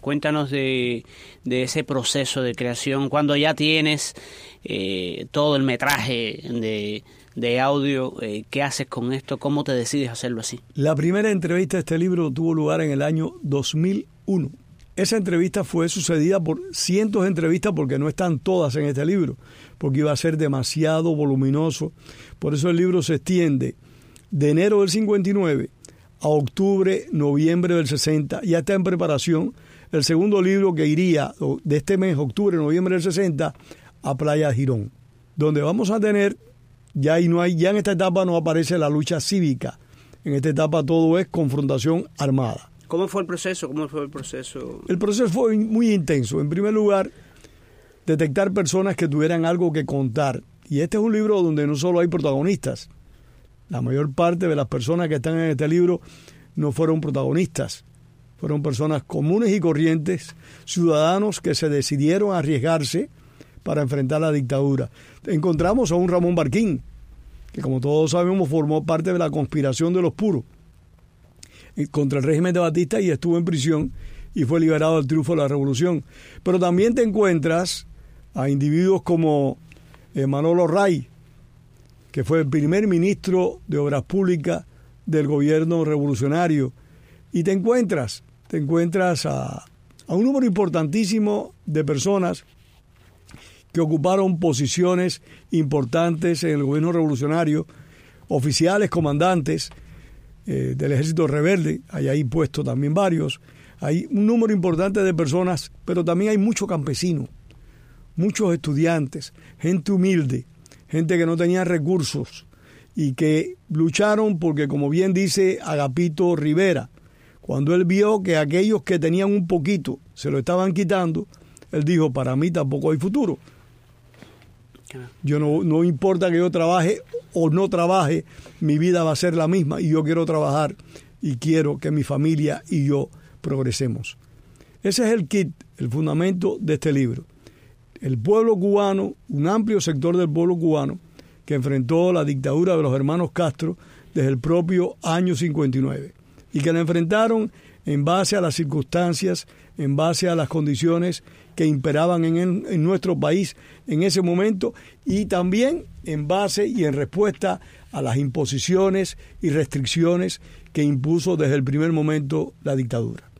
Cuéntanos de ese proceso de creación, cuando ya tienes todo el metraje de audio, ¿qué haces con esto? ¿Cómo te decides hacerlo así? La primera entrevista de este libro tuvo lugar en el año 2001. Esa entrevista fue sucedida por cientos de entrevistas, porque no están todas en este libro, porque iba a ser demasiado voluminoso. Por eso el libro se extiende de enero del 59 a octubre, noviembre del 60. Ya está en preparación el segundo libro, que iría de este mes, octubre, noviembre del 60, a Playa Girón, donde vamos a tener, ya en esta etapa no aparece la lucha cívica. En esta etapa todo es confrontación armada. ¿Cómo fue el proceso? El proceso fue muy intenso. En primer lugar, detectar personas que tuvieran algo que contar. Y este es un libro donde no solo hay protagonistas. La mayor parte de las personas que están en este libro no fueron protagonistas. Fueron personas comunes y corrientes, ciudadanos que se decidieron a arriesgarse para enfrentar la dictadura. Encontramos a un Ramón Barquín, que como todos sabemos formó parte de la conspiración de los puros contra el régimen de Batista y estuvo en prisión y fue liberado del triunfo de la revolución. Pero también te encuentras a individuos como Manolo Ray, que fue el primer ministro de Obras Públicas del gobierno revolucionario, y te encuentras a un número importantísimo de personas que ocuparon posiciones importantes en el gobierno revolucionario, oficiales, comandantes del ejército rebelde. Hay ahí puestos también varios. Hay un número importante de personas, pero también hay mucho campesino, muchos estudiantes, gente humilde, gente que no tenía recursos y que lucharon porque, como bien dice Agapito Rivera, cuando él vio que aquellos que tenían un poquito se lo estaban quitando, él dijo: para mí tampoco hay futuro. Yo no importa que yo trabaje o no trabaje, mi vida va a ser la misma y yo quiero trabajar y quiero que mi familia y yo progresemos. Ese es el kit, el fundamento de este libro. El pueblo cubano, un amplio sector del pueblo cubano que enfrentó la dictadura de los hermanos Castro desde el propio año 59 y que la enfrentaron en base a las circunstancias, en base a las condiciones que imperaban en nuestro país en ese momento, y también en base y en respuesta a las imposiciones y restricciones que impuso desde el primer momento la dictadura.